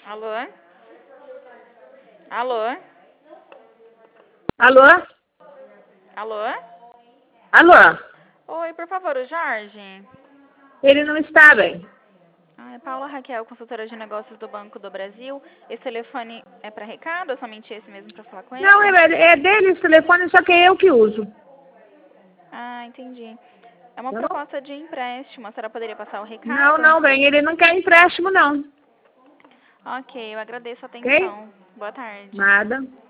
Alô? Alô? Alô? Alô? Alô? Oi, por favor, o Jorge? Ele não está bem. É Paula Raquel, consultora de negócios do Banco do Brasil. Esse telefone é para recado? É somente esse mesmo para falar com Não, ele? é dele esse telefone, só que é eu que uso. Ah, entendi. É uma Tá bom? proposta de empréstimo. A senhora poderia passar o Não, recado? não, bem, ele não quer empréstimo, não. Ok, eu agradeço a Ok? atenção. Boa tarde. Nada.